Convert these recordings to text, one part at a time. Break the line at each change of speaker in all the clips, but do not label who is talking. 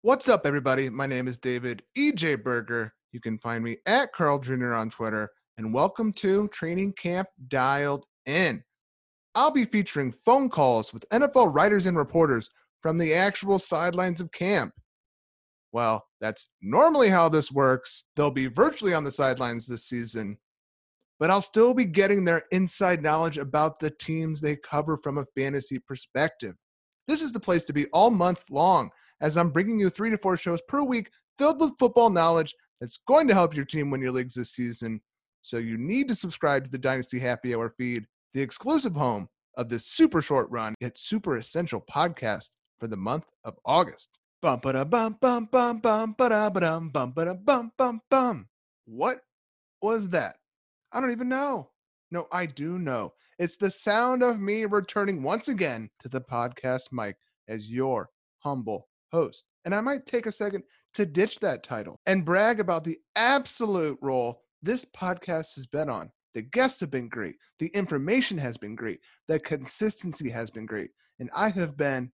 What's up, everybody? My name is David E.J. Berger. You can find me at Carl Jr. on Twitter. And welcome to Training Camp Dialed In. I'll be featuring phone calls with NFL writers and reporters from the actual sidelines of camp. Well, that's normally how this works. They'll be virtually on the sidelines this season, but I'll still be getting their inside knowledge about the teams they cover from a fantasy perspective. This is the place to be all month long, as I'm bringing you 3 to 4 shows per week filled with football knowledge that's going to help your team win your leagues this season. So you need to subscribe to the Dynasty Happy Hour feed, the exclusive home of this super short run, yet super essential podcast for the month of August. Bum ba bum bum bum bum ba da ba dum bum ba bum bum bum. What was that? I don't even know. No, I do know. It's the sound of me returning once again to the podcast mic as your humble host. And I might take a second to ditch that title and brag about the absolute role this podcast has been on. The guests have been great. The information has been great. The consistency has been great. And I have been,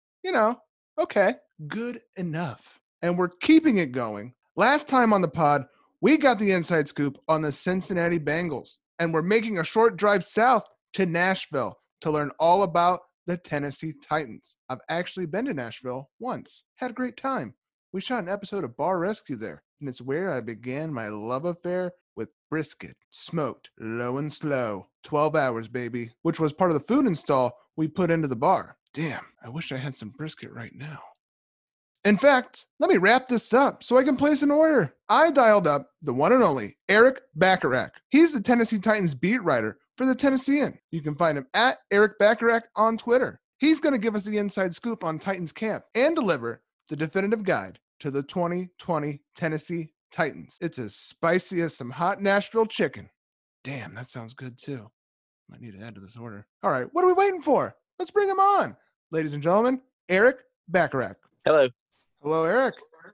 okay, good enough. And we're keeping it going. Last time on the pod, we got the inside scoop on the Cincinnati Bengals, and we're making a short drive south to Nashville to learn all about the Tennessee Titans. I've actually been to Nashville once, had a great time. We shot an episode of Bar Rescue there, and it's where I began my love affair with brisket, smoked low and slow, 12 hours, baby, which was part of the food install we put into the bar. Damn, I wish I had some brisket right now. In fact, let me wrap this up so I can place an order. I dialed up the one and only Erik Bacharach. He's the Tennessee Titans beat writer for the Tennessean. You can find him at Erik Bacharach on Twitter. He's going to give us the inside scoop on Titans camp and deliver the definitive guide to the 2020 Tennessee Titans. It's as spicy as some hot Nashville chicken. Damn, that sounds good too. Might need to add to this order. All right, what are we waiting for? Let's bring him on. Ladies and gentlemen, Erik Bacharach.
Hello.
Hello, Erik.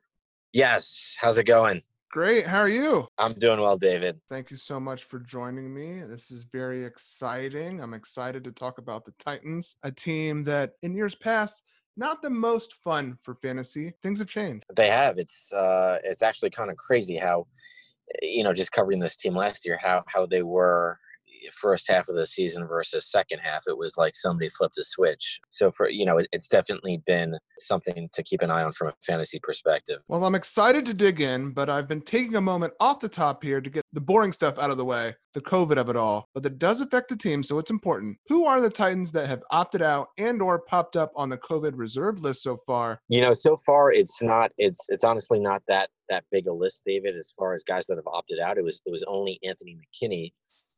Yes. How's it going?
Great. How are you?
I'm doing well, David.
Thank you so much for joining me. This is very exciting. I'm excited to talk about the Titans, a team that in years past, not the most fun for fantasy. Things have changed.
They have. It's actually kind of crazy how, just covering this team last year, how they were first half of the season versus second half. It was like somebody flipped a switch. So it's definitely been something to keep an eye on from a fantasy perspective.
Well, I'm excited to dig in, but I've been taking a moment off the top here to get the boring stuff out of the way, the COVID of it all. But that does affect the team, so it's important. Who are the Titans that have opted out and or popped up on the COVID reserve list so far?
So far it's honestly not that big a list, David, as far as guys that have opted out. It was only Anthony McKinney,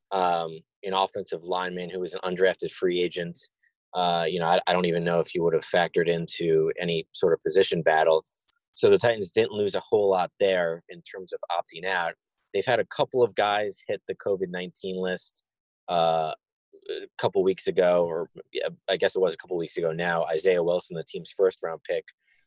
an offensive lineman who was an undrafted free agent. I don't even know if he would have factored into any sort of position battle. So the Titans didn't lose a whole lot there in terms of opting out. They've had a couple of guys hit the COVID-19 list a couple weeks ago, or I guess it was a couple weeks ago now. Isaiah Wilson, the team's first round pick,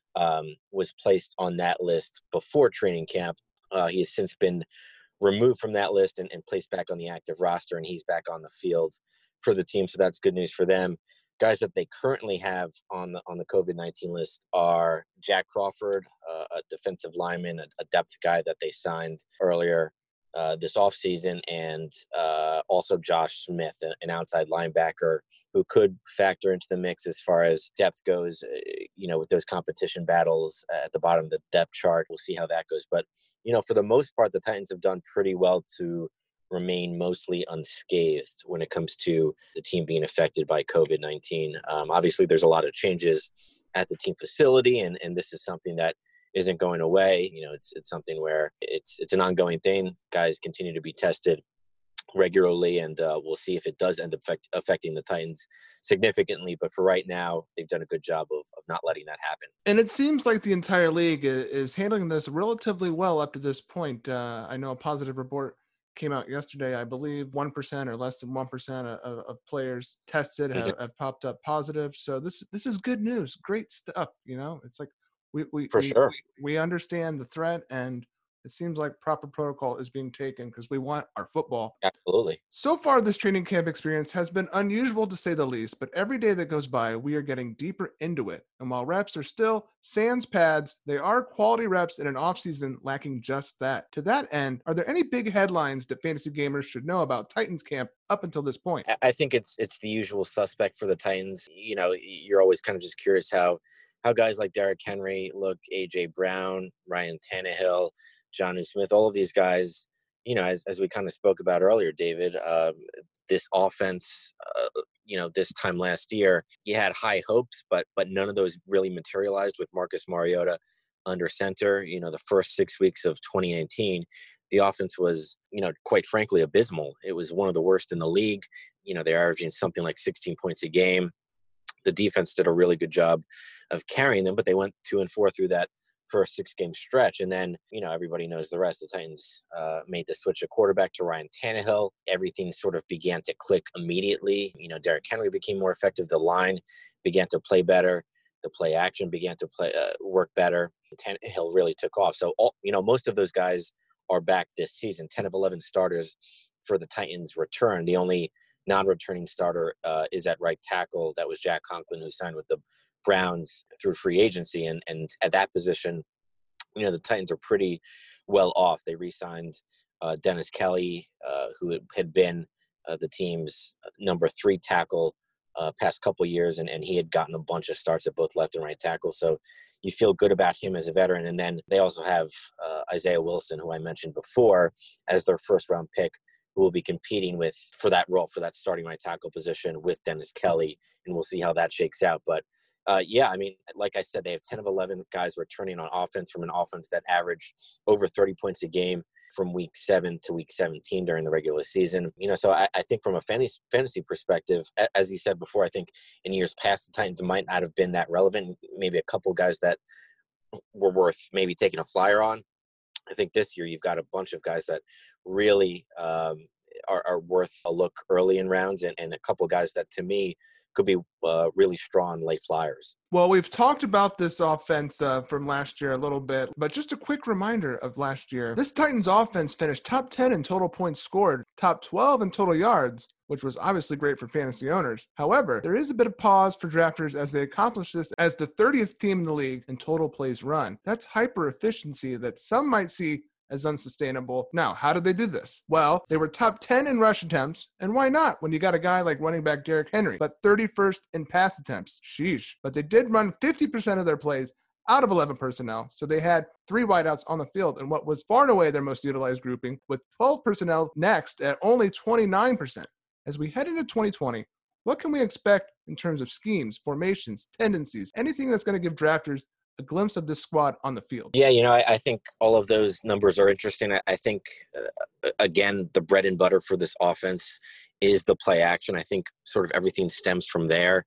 was placed on that list before training camp. He has since been removed from that list and placed back on the active roster, and he's back on the field for the team. So that's good news for them. Guys that they currently have on the COVID-19 list are Jack Crawford, a defensive lineman, a depth guy that they signed earlier this offseason, and also Josh Smith, an outside linebacker who could factor into the mix as far as depth goes, with those competition battles at the bottom of the depth chart. We'll see how that goes. But, for the most part, the Titans have done pretty well to remain mostly unscathed when it comes to the team being affected by COVID-19. Obviously, there's a lot of changes at the team facility, and this is something that isn't going away. It's something where it's an ongoing thing. Guys continue to be tested regularly, and we'll see if it does end up affecting the Titans significantly. But for right now, they've done a good job of not letting that happen.
And it seems like the entire league is handling this relatively well up to this point. I know a positive report came out yesterday. I believe 1% or less than 1% of players tested have popped up positive. So this is good news. Great stuff. It's like we
For sure.
we understand the threat, and It seems like proper protocol is being taken because we want our football.
Absolutely.
So far, this training camp experience has been unusual to say the least, but every day that goes by, we are getting deeper into it. And while reps are still sans pads, they are quality reps in an offseason lacking just that. To that end, are there any big headlines that fantasy gamers should know about Titans camp up until this point?
I think it's the usual suspect for the Titans. You're always kind of just curious how guys like Derrick Henry look, AJ Brown, Ryan Tannehill, Jonnu Smith, all of these guys. As we kind of spoke about earlier, David, this offense, this time last year, you had high hopes, but none of those really materialized with Marcus Mariota under center. The first 6 weeks of 2019, the offense was, quite frankly, abysmal. It was one of the worst in the league. They're averaging something like 16 points a game. The defense did a really good job of carrying them, but they went 2-4 through that first 6-game stretch. And then, everybody knows the rest. The Titans made the switch of quarterback to Ryan Tannehill. Everything sort of began to click immediately. Derrick Henry became more effective. The line began to play better. The play action began to work better. Tannehill really took off. So, most of those guys are back this season. 10 of 11 starters for the Titans return. The only non-returning starter is at right tackle. That was Jack Conklin, who signed with the Browns through free agency. And at that position, the Titans are pretty well off. They re-signed Dennis Kelly, who had been the team's number 3 tackle past couple years, and he had gotten a bunch of starts at both left and right tackle. So you feel good about him as a veteran. And then they also have Isaiah Wilson, who I mentioned before, as their first-round pick, who will be competing for that role, for that starting right tackle position with Dennis Kelly, and we'll see how that shakes out. But like I said, they have 10 of 11 guys returning on offense from an offense that averaged over 30 points a game from week 7 to week 17 during the regular season. So I think from a fantasy perspective, as you said before, I think in years past, the Titans might not have been that relevant. Maybe a couple guys that were worth maybe taking a flyer on. I think this year you've got a bunch of guys that really are worth a look early in rounds, and a couple of guys that to me could be really strong late flyers.
Well, we've talked about this offense from last year a little bit, but just a quick reminder of last year. This Titans offense finished top 10 in total points scored, top 12 in total yards, which was obviously great for fantasy owners. However, there is a bit of pause for drafters as they accomplish this as the 30th team in the league in total plays run. That's hyper efficiency that some might see as unsustainable. Now, how did they do this? Well, they were top 10 in rush attempts, and why not when you got a guy like running back Derrick Henry, but 31st in pass attempts. Sheesh. But they did run 50% of their plays out of 11 personnel, so they had 3 wideouts on the field in what was far and away their most utilized grouping, with 12 personnel next at only 29%. As we head into 2020, what can we expect in terms of schemes, formations, tendencies, anything that's going to give drafters a glimpse of this squad on the field?
Yeah, I think all of those numbers are interesting. I think, again, the bread and butter for this offense is the play action. I think sort of everything stems from there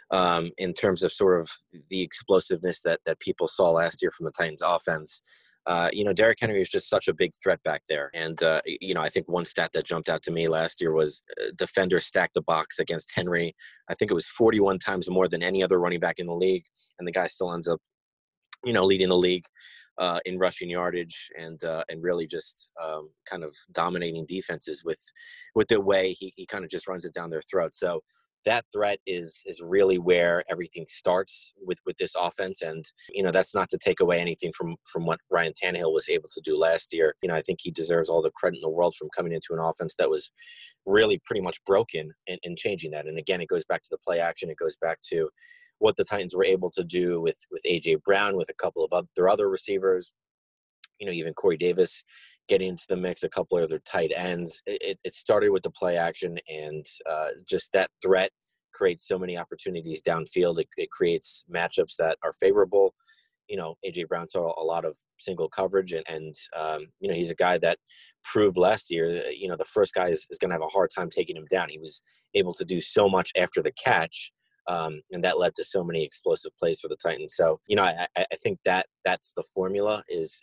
in terms of sort of the explosiveness that people saw last year from the Titans offense. Derrick Henry is just such a big threat back there. And, I think one stat that jumped out to me last year was defenders stacked the box against Henry. I think it was 41 times more than any other running back in the league. And the guy still ends up leading the league in rushing yardage and really just kind of dominating defenses with the way he kind of just runs it down their throat. So that threat is really where everything starts with this offense. And, that's not to take away anything from what Ryan Tannehill was able to do last year. I think he deserves all the credit in the world from coming into an offense that was really pretty much broken and changing that. And again, it goes back to the play action. It goes back to what the Titans were able to do with AJ Brown, with a couple of their other receivers, even Corey Davis getting into the mix, a couple of other tight ends. It started with the play action, and just that threat creates so many opportunities downfield. It creates matchups that are favorable. AJ Brown saw a lot of single coverage, and he's a guy that proved last year that, the first guy is going to have a hard time taking him down. He was able to do so much after the catch, and that led to so many explosive plays for the Titans. So, I think that's the formula is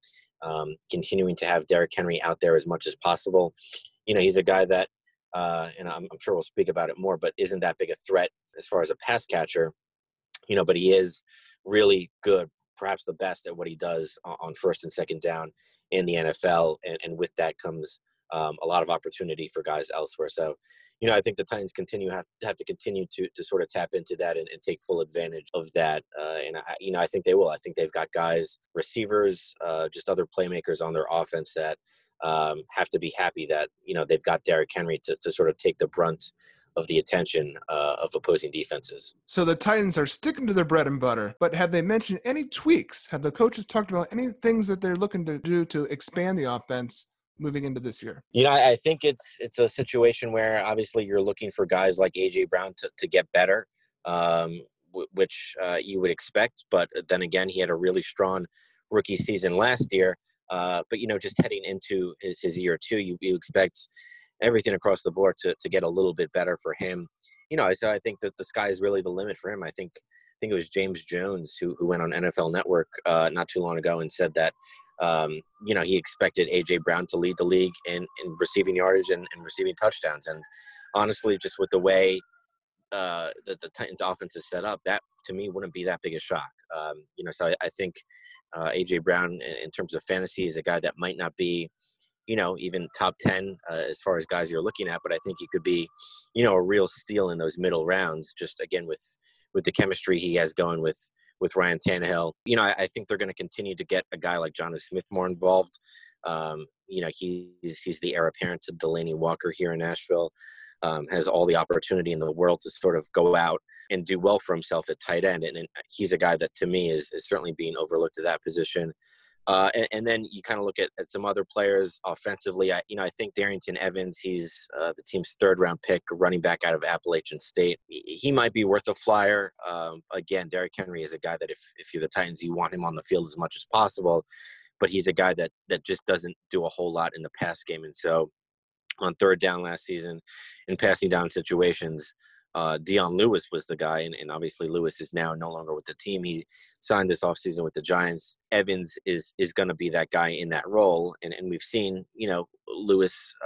continuing to have Derrick Henry out there as much as possible. He's a guy that, and I'm sure we'll speak about it more, but isn't that big a threat as far as a pass catcher, but he is really good, perhaps the best at what he does on first and second down in the NFL. And with that comes a lot of opportunity for guys elsewhere. So, I think the Titans have to continue to sort of tap into that and take full advantage of that. I think they will. I think they've got guys, receivers, just other playmakers on their offense that have to be happy that, they've got Derrick Henry to sort of take the brunt of the attention of opposing defenses.
So the Titans are sticking to their bread and butter, but have they mentioned any tweaks? Have the coaches talked about any things that they're looking to do to expand the offense moving into this year?
I think it's a situation where obviously you're looking for guys like A.J. Brown to get better, which you would expect. But then again, he had a really strong rookie season last year. But, just heading into his year two, you expect everything across the board to get a little bit better for him. So I think that the sky is really the limit for him. I think it was James Jones who went on NFL Network not too long ago and said that, he expected A.J. Brown to lead the league in receiving yardage and receiving touchdowns. And honestly, just with the way that the Titans offense is set up, that to me wouldn't be that big a shock. So I think A.J. Brown in terms of fantasy is a guy that might not be, even top 10 as far as guys you're looking at, but I think he could be, a real steal in those middle rounds, just again, with the chemistry he has going with Ryan Tannehill. I think they're going to continue to get a guy like Jonnu Smith more involved. He's the heir apparent to Delanie Walker here in Nashville. Has all the opportunity in the world to sort of go out and do well for himself at tight end. And he's a guy that to me is certainly being overlooked at that position. And then you kind of look at some other players offensively. I think Darrynton Evans, he's the team's third-round pick, running back out of Appalachian State. He might be worth a flyer. Again, Derrick Henry is a guy that if you're the Titans, you want him on the field as much as possible. But he's a guy that just doesn't do a whole lot in the pass game. And so on third down last season in passing down situations, Dion Lewis was the guy, and obviously Lewis is now no longer with the team. He signed this offseason with the Giants. Evans is going to be that guy in that role, and we've seen, Lewis,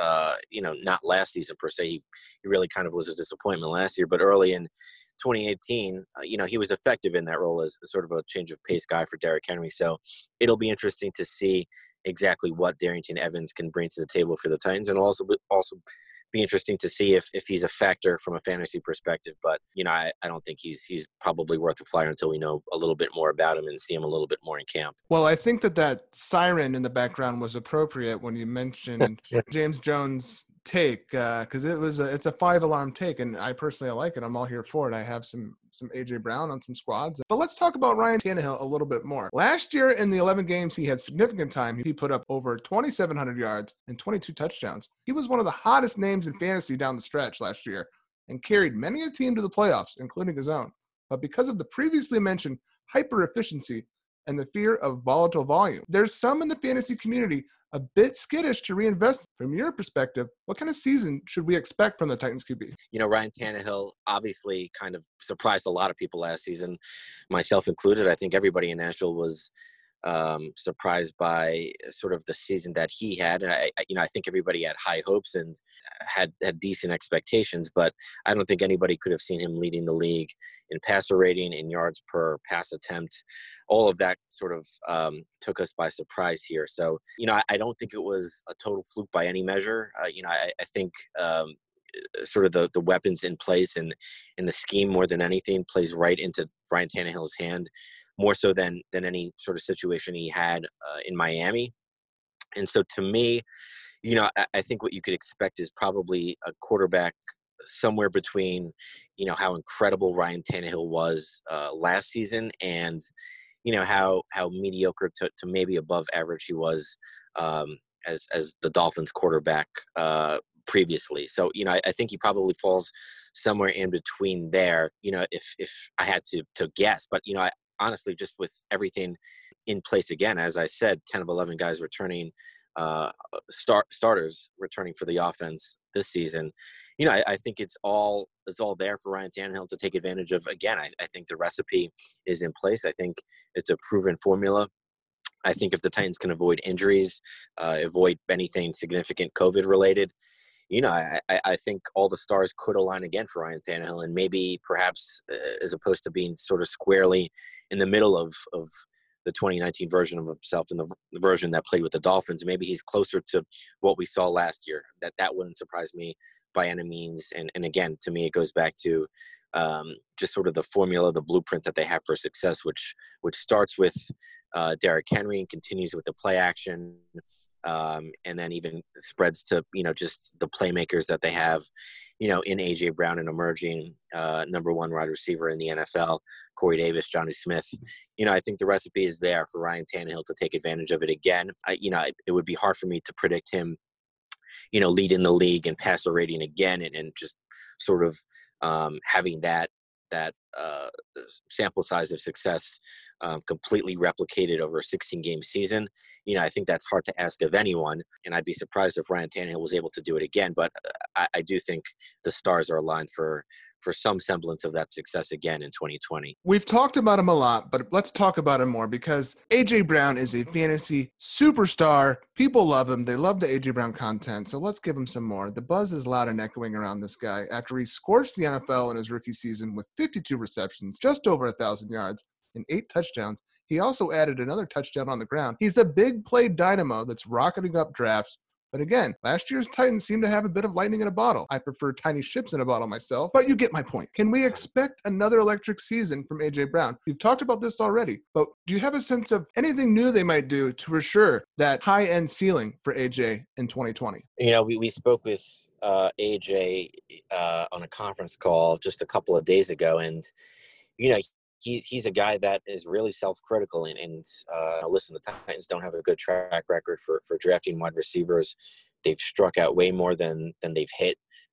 not last season per se. He really kind of was a disappointment last year, but early in 2018, he was effective in that role as sort of a change of pace guy for Derrick Henry. So it'll be interesting to see exactly what Darrynton Evans can bring to the table for the Titans, and also be interesting to see if he's a factor from a fantasy perspective. But, I don't think he's probably worth a flyer until we know a little bit more about him and see him a little bit more in camp.
Well, I think that siren in the background was appropriate when you mentioned James Jones' take, because it's a 5-alarm take, and I personally like it. I'm all here for it. I have some A.J. Brown on some squads. But let's talk about Ryan Tannehill a little bit more. Last year in the 11 games he had significant time, he put up over 2,700 yards and 22 touchdowns. He was one of the hottest names in fantasy down the stretch last year and carried many a team to the playoffs, including his own. But because of the previously mentioned hyper efficiency and the fear of volatile volume, there's some in the fantasy community a bit skittish to reinvest. From your perspective, what kind of season should we expect from the Titans QB?
Ryan Tannehill obviously kind of surprised a lot of people last season, myself included. I think everybody in Nashville was surprised by sort of the season that he had. And I think everybody had high hopes and had decent expectations, but I don't think anybody could have seen him leading the league in passer rating, in yards per pass attempt. All of that sort of took us by surprise here. So, I don't think it was a total fluke by any measure. I think sort of the weapons in place and the scheme more than anything plays right into Ryan Tannehill's hand, more so than any sort of situation he had in Miami. And so to me, I think what you could expect is probably a quarterback somewhere between, how incredible Ryan Tannehill was last season and, how mediocre to maybe above average he was as the Dolphins quarterback previously. So, I think he probably falls somewhere in between there, if I had to guess. But, I honestly, just with everything in place again, as I said, 10 of 11 guys returning, starters returning for the offense this season, I think it's all there for Ryan Tannehill to take advantage of. Again, I think the recipe is in place. I think it's a proven formula. I think if the Titans can avoid injuries, avoid anything significant COVID related, I think all the stars could align again for Ryan Tannehill, and maybe perhaps as opposed to being sort of squarely in the middle of the 2019 version of himself and the version that played with the Dolphins. Maybe he's closer to what we saw last year. That wouldn't surprise me by any means. And again, to me, it goes back to just sort of the formula, the blueprint that they have for success, which starts with Derrick Henry and continues with the play action. And then even spreads to, just the playmakers that they have, in A.J. Brown, and emerging number one wide receiver in the NFL, Corey Davis, Johnny Smith. I think the recipe is there for Ryan Tannehill to take advantage of it again. It would be hard for me to predict him, leading the league in passer rating again, and just sort of having that sample size of success completely replicated over a 16-game season. I think that's hard to ask of anyone, and I'd be surprised if Ryan Tannehill was able to do it again. But I do think the stars are aligned for some semblance of that success again in 2020.
We've talked about him a lot, but let's talk about him more, because A.J. Brown is a fantasy superstar. People love him. They love the A.J. Brown content. So let's give him some more. The buzz is loud and echoing around this guy after he scorched the NFL in his rookie season with 52 receptions, just over 1,000 yards, and 8 touchdowns. He also added another touchdown on the ground. He's a big play dynamo that's rocketing up drafts. But again, last year's Titans seem to have a bit of lightning in a bottle. I prefer tiny ships in a bottle myself, but you get my point. Can we expect another electric season from A.J. Brown? You've talked about this already, but do you have a sense of anything new they might do to assure that high-end ceiling for A.J. in 2020?
We spoke with A.J. On a conference call just a couple of days ago, and, he's a guy that is really self-critical, and listen, the Titans don't have a good track record for drafting wide receivers. They've struck out way more than they've hit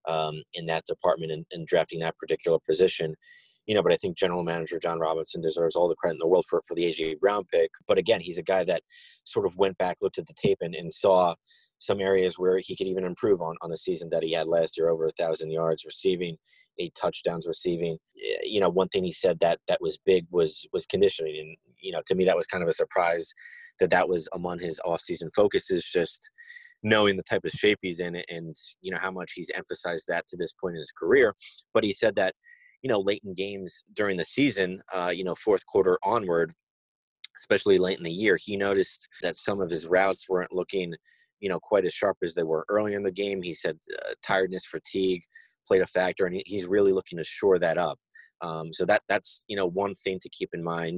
in that department and drafting that particular position. But I think General Manager John Robinson deserves all the credit in the world for the A.J. Brown pick. But again, he's a guy that sort of went back, looked at the tape, and saw some areas where he could even improve on the season that he had last year, over 1,000 yards receiving, 8 touchdowns receiving. One thing he said that was big was conditioning. And, to me, that was kind of a surprise that was among his offseason focuses, just knowing the type of shape he's in and, how much he's emphasized that to this point in his career. But he said that, late in games during the season, fourth quarter onward, especially late in the year, he noticed that some of his routes weren't looking, quite as sharp as they were earlier in the game. He said tiredness, fatigue played a factor, and he's really looking to shore that up. So that's one thing to keep in mind,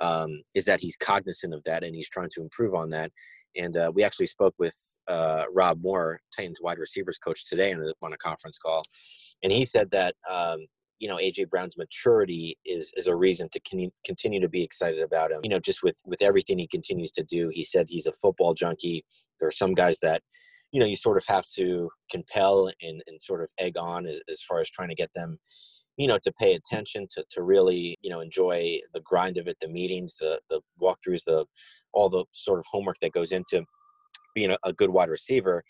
is that he's cognizant of that and he's trying to improve on that. And we actually spoke with Rob Moore, Titans wide receivers coach, today on a conference call, and he said that A.J. Brown's maturity is a reason to continue to be excited about him. Just with everything he continues to do. He said he's a football junkie. There are some guys that, you sort of have to compel and sort of egg on as far as trying to get them, to pay attention, to really, enjoy the grind of it, the meetings, the walkthroughs, all the sort of homework that goes into being a good wide receiver.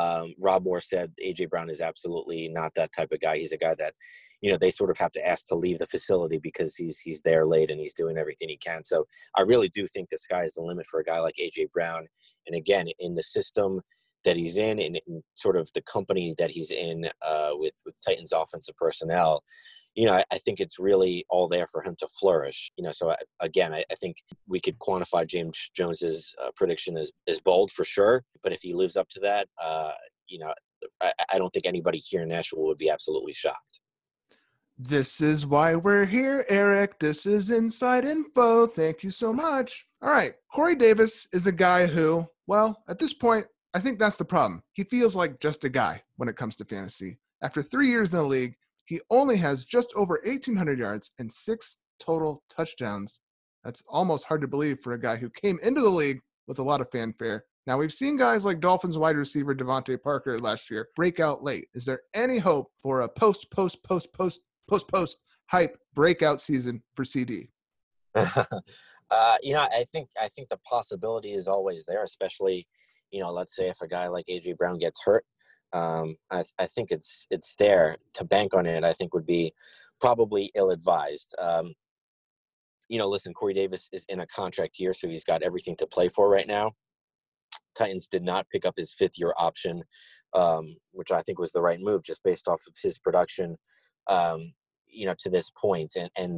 Rob Moore said A.J. Brown is absolutely not that type of guy. He's a guy that, they sort of have to ask to leave the facility because he's there late and he's doing everything he can. So I really do think the sky is the limit for a guy like A.J. Brown. And again, in the system that he's in and sort of the company that he's in with Titans offensive personnel, I think it's really all there for him to flourish. So again, I think we could quantify James Jones's prediction as bold for sure. But if he lives up to that, I don't think anybody here in Nashville would be absolutely shocked.
This is why we're here, Eric. This is Inside Info. Thank you so much. All right. Corey Davis is a guy who, well, at this point, I think that's the problem. He feels like just a guy when it comes to fantasy. After 3 years in the league, he only has just over 1,800 yards and 6 total touchdowns. That's almost hard to believe for a guy who came into the league with a lot of fanfare. Now, we've seen guys like Dolphins wide receiver Devontae Parker last year break out late. Is there any hope for a post hype breakout season for CD?
I think the possibility is always there, especially, let's say if a guy like A.J. Brown gets hurt. I think it's there. To bank on it, I think would be probably ill-advised. Listen, Corey Davis is in a contract year, so he's got everything to play for right now. Titans did not pick up his 5th-year option, which I think was the right move just based off of his production. to this point.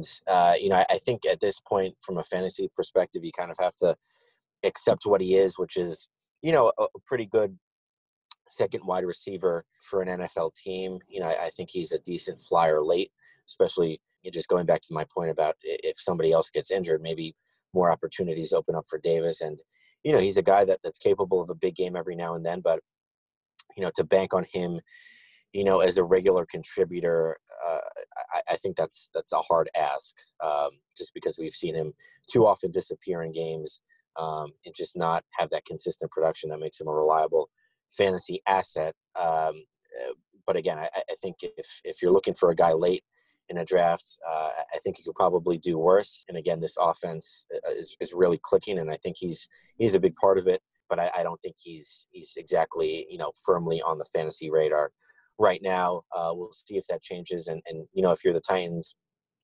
I think at this point, from a fantasy perspective, you kind of have to accept what he is, which is, a pretty good second wide receiver for an NFL team. I think he's a decent flyer late, especially just going back to my point about if somebody else gets injured, maybe more opportunities open up for Davis. And, he's a guy that's capable of a big game every now and then, but, to bank on him, as a regular contributor, I think that's a hard ask, just because we've seen him too often disappear in games, and just not have that consistent production that makes him a reliable fantasy asset. But again, I think if you're looking for a guy late in a draft, I think he could probably do worse. And again, this offense is really clicking, and I think he's a big part of it. But I don't think he's exactly firmly on the fantasy radar right now. We'll see if that changes. And if you're the Titans,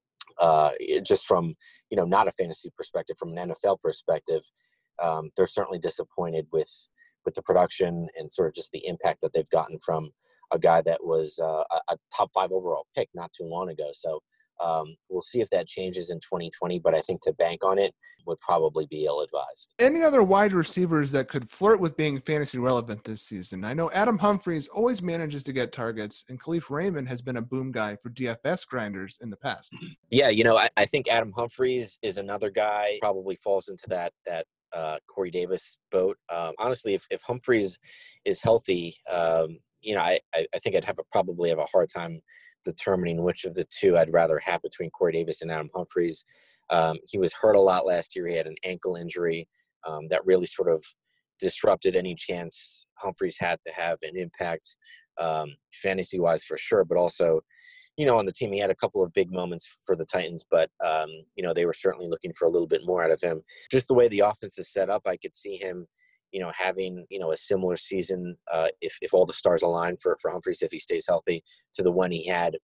just from not a fantasy perspective, from an NFL perspective, they're certainly disappointed with the production and sort of just the impact that they've gotten from a guy that was a top 5 overall pick not too long ago. So we'll see if that changes in 2020, but I think to bank on it would probably be ill-advised.
Any other wide receivers that could flirt with being fantasy relevant this season? I know Adam Humphries always manages to get targets, and Khalif Raymond has been a boom guy for DFS grinders in the past.
Yeah, I think Adam Humphries is another guy, probably falls into that Corey Davis boat. Honestly, if Humphries is healthy, I think I'd probably have a hard time determining which of the two I'd rather have between Corey Davis and Adam Humphries. He was hurt a lot last year. He had an ankle injury that really sort of disrupted any chance Humphries had to have an impact fantasy-wise for sure, but also on the team, he had a couple of big moments for the Titans, but, they were certainly looking for a little bit more out of him. Just the way the offense is set up, I could see him, having, a similar season if all the stars align for Humphries, if he stays healthy, to the one he had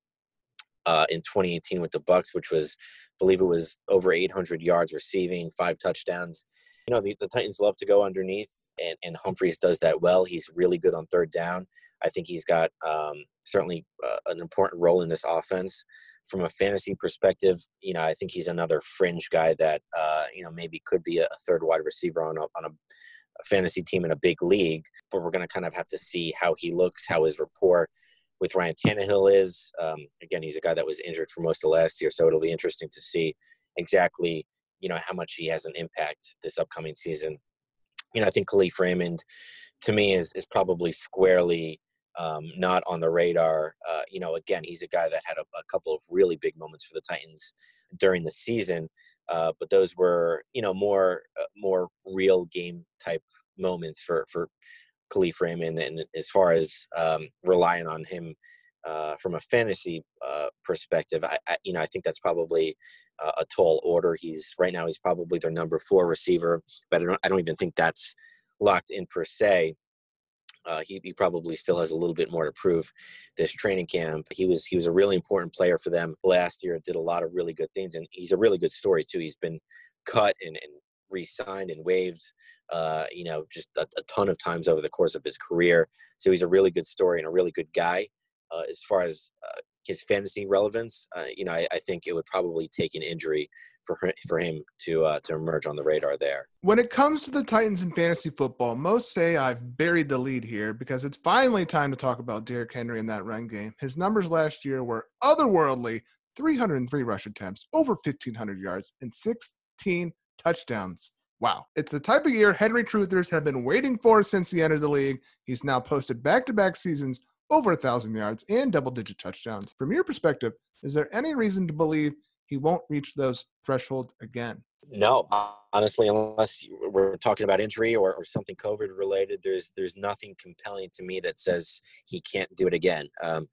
in 2018 with the Bucs, which was, I believe it was over 800 yards receiving, 5 touchdowns. The Titans love to go underneath, and Humphries does that well. He's really good on third down. I think he's got certainly an important role in this offense. From a fantasy perspective, I think he's another fringe guy that, maybe could be a third wide receiver on a fantasy team in a big league, but we're going to kind of have to see how he looks, how his rapport with Ryan Tannehill is. Again, he's a guy that was injured for most of last year, so it'll be interesting to see exactly, how much he has an impact this upcoming season. I think Khalif Raymond, to me, is probably squarely not on the radar. Again, he's a guy that had a couple of really big moments for the Titans during the season, but those were, more real game type moments for Khalif Raymond. And as far as relying on him from a fantasy perspective, I think that's probably a tall order. Right now he's probably their number 4 receiver, but I don't even think that's locked in per se. He probably still has a little bit more to prove this training camp. He was a really important player for them last year. Did a lot of really good things, and he's a really good story too. He's been cut and re-signed and waived, just a ton of times over the course of his career. So he's a really good story and a really good guy. As far as his fantasy relevance, I think it would probably take an injury for him to emerge on the radar there.
When it comes to the Titans in fantasy football, most say I've buried the lead here because it's finally time to talk about Derrick Henry in that run game. His numbers last year were otherworldly: 303 rush attempts, over 1,500 yards, and 16 touchdowns. Wow. It's the type of year Henry Truthers have been waiting for since he entered the league. He's now posted back-to-back seasons over 1,000 yards and double-digit touchdowns. From your perspective, is there any reason to believe he won't reach those thresholds again?
No, honestly, unless we're talking about injury or something COVID related, there's nothing compelling to me that says he can't do it again.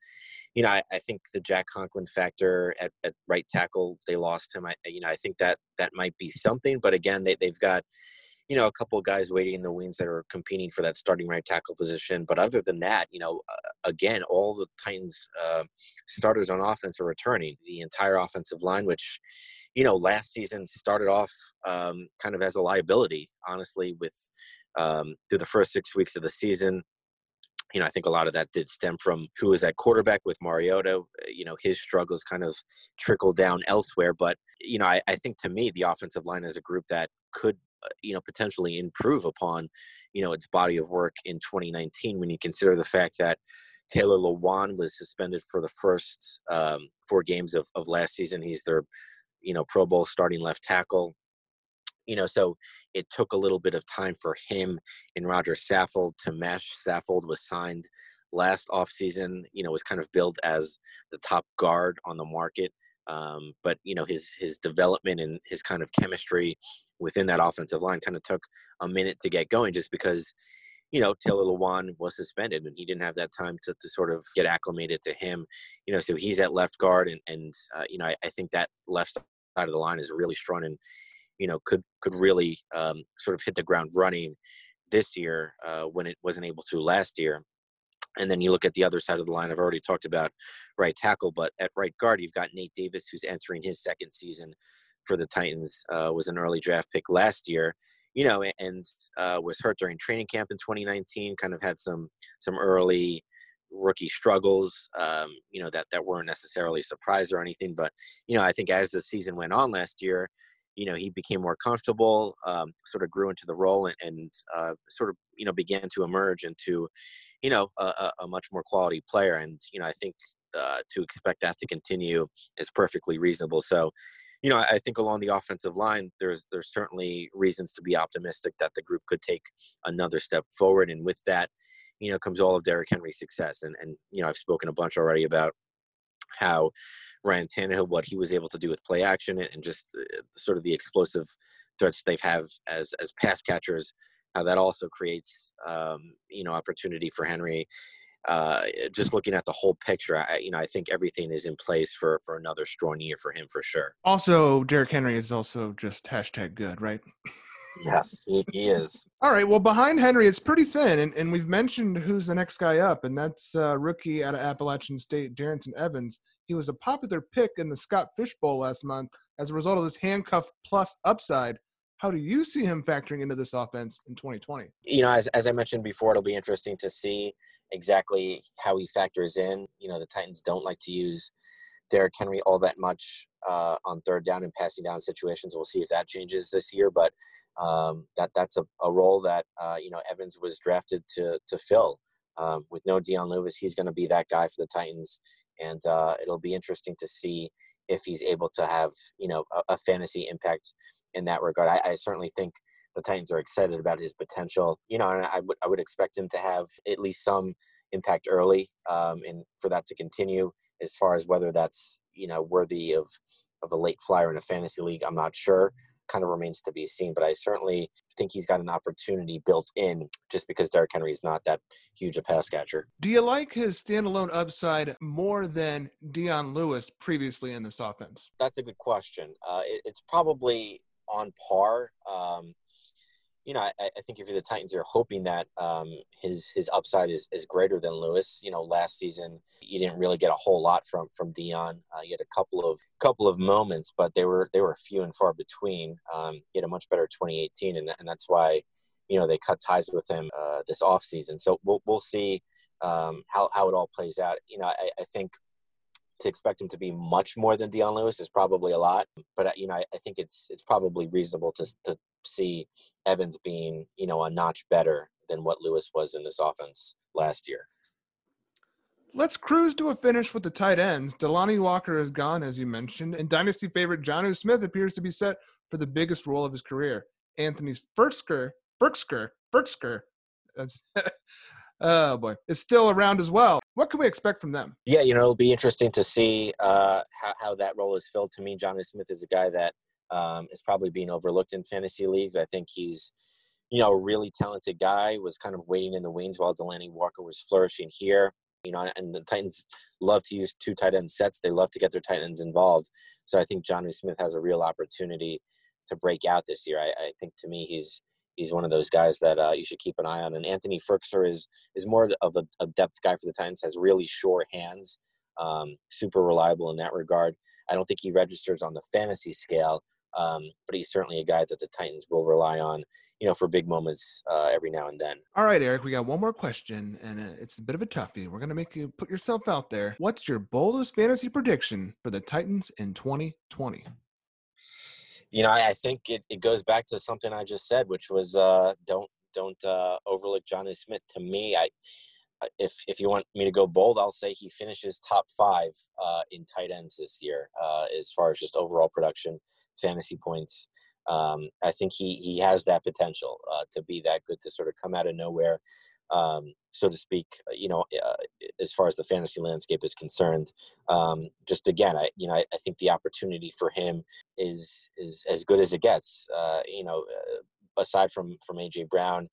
I think the Jack Conklin factor at right tackle, they lost him. I think that might be something, but again, they've got, a couple of guys waiting in the wings that are competing for that starting right tackle position. But other than that, again, all the Titans starters on offense are returning. The entire offensive line, which, last season started off kind of as a liability, honestly, with through the first 6 weeks of the season. I think a lot of that did stem from who was at quarterback with Mariota. His struggles kind of trickled down elsewhere. But, I think to me, the offensive line is a group that could, potentially improve upon, its body of work in 2019 when you consider the fact that Taylor Lewan was suspended for the first 4 games of last season. He's their, Pro Bowl starting left tackle. So it took a little bit of time for him and Roger Saffold to mesh. Saffold was signed last offseason, was kind of billed as the top guard on the market. But his development and his kind of chemistry within that offensive line kind of took a minute to get going, just because, Taylor Lewan was suspended and he didn't have that time to sort of get acclimated to him. So he's at left guard, and I think that left side of the line is really strong, and could really sort of hit the ground running this year when it wasn't able to last year. And then you look at the other side of the line. I've already talked about right tackle, but at right guard, you've got Nate Davis, who's entering his second season for the Titans, was an early draft pick last year, and was hurt during training camp in 2019, kind of had some early rookie struggles, that weren't necessarily a surprise or anything. But, I think as the season went on last year, he became more comfortable, sort of grew into the role, and sort of, began to emerge into, a much more quality player. And, I think to expect that to continue is perfectly reasonable. So, I think along the offensive line, there's certainly reasons to be optimistic that the group could take another step forward. And with that, comes all of Derrick Henry's success. And I've spoken a bunch already about how Ryan Tannehill, what he was able to do with play action, and just sort of the explosive threats they have as pass catchers, how that also creates, opportunity for Henry. Just looking at the whole picture, I think everything is in place for another strong year for him for sure.
Also, Derrick Henry is also just hashtag good, right?
Yes, he is.
All right. Well, behind Henry, it's pretty thin, and we've mentioned who's the next guy up, and that's rookie out of Appalachian State, Darrynton Evans. He was a popular pick in the Scott Fish Bowl last month as a result of this handcuff plus upside. How do you see him factoring into this offense in 2020?
As I mentioned before, it'll be interesting to see exactly how he factors in. The Titans don't like to use Derrick Henry all that much on third down and passing down situations. We'll see if that changes this year, but that's a role that Evans was drafted to fill. With no Dion Lewis, he's going to be that guy for the Titans, and it'll be interesting to see if he's able to have a fantasy impact in that regard. I certainly think the Titans are excited about his potential. And I would expect him to have at least some impact early, and for that to continue. As far as whether that's worthy of a late flyer in a fantasy league, I'm not sure. Kind of remains to be seen, but I certainly think he's got an opportunity built in, just because Derrick Henry is not that huge a pass catcher.
Do you like his standalone upside more than Dion Lewis previously in this offense?
That's a good question. It's probably on par. I think if you're the Titans, you're hoping that his upside is greater than Lewis. Last season you didn't really get a whole lot from Dion. You had a couple of moments, but they were few and far between. He had a much better 2018, and that's why they cut ties with him this offseason. So we'll see how it all plays out. I think to expect him to be much more than Dion Lewis is probably a lot, but I think it's probably reasonable to see Evans being a notch better than what Lewis was in this offense last year.
Let's cruise to a finish with the tight ends. Delanie Walker is gone, as you mentioned, and dynasty favorite Jonnu Smith appears to be set for the biggest role of his career. Anthony's Firkser, that's oh boy, is still around as well. What can we expect from them?
Yeah, it'll be interesting to see how that role is filled. To me, Jonnu Smith is a guy that is probably being overlooked in fantasy leagues. I think he's, a really talented guy, was kind of waiting in the wings while Delanie Walker was flourishing here. And the Titans love to use 2 tight end sets. They love to get their tight ends involved. So I think Jonnu Smith has a real opportunity to break out this year. I think, to me, he's one of those guys that you should keep an eye on. And Anthony Firkser is more of a depth guy for the Titans, has really sure hands, super reliable in that regard. I don't think he registers on the fantasy scale, But he's certainly a guy that the Titans will rely on, for big moments every now and then.
All right, Eric, we got one more question, and it's a bit of a toughie. We're going to make you put yourself out there. What's your boldest fantasy prediction for the Titans in 2020?
I think it goes back to something I just said, which was don't overlook Jonnu Smith. To me, if you want me to go bold, I'll say he finishes top 5 in tight ends this year as far as just overall production, fantasy points. I think he has that potential to be that good, to sort of come out of nowhere, so to speak, as far as the fantasy landscape is concerned. Just again, I think the opportunity for him is as good as it gets. Aside from AJ Brown,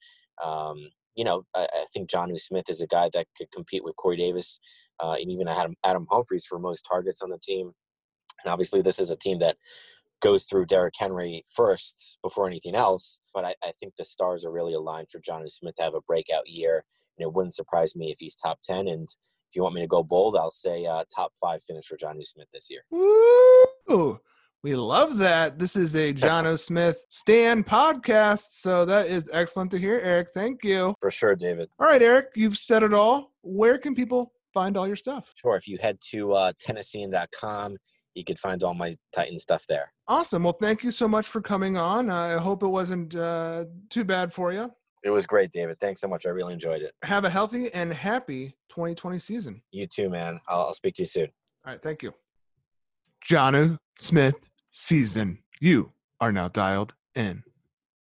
I think Jonnu Smith is a guy that could compete with Corey Davis, and even Adam Humphries for most targets on the team. And obviously, this is a team that goes through Derrick Henry first before anything else. But I think the stars are really aligned for Jonnu Smith to have a breakout year. And it wouldn't surprise me if he's top 10. And if you want me to go bold, I'll say top 5 finish for Jonnu Smith this year.
Woo! We love that. This is a Jonnu Smith Stan podcast. So that is excellent to hear, Eric. Thank you.
For sure, David.
All right, Eric, you've said it all. Where can people find all your stuff?
Sure. If you head to Tennessean.com, you could find all my Titan stuff there.
Awesome. Well, thank you so much for coming on. I hope it wasn't too bad for you.
It was great, David. Thanks so much. I really enjoyed it.
Have a healthy and happy 2020 season.
You too, man. I'll speak to you soon.
All right. Thank you. Jonnu Smith season. You are now dialed in.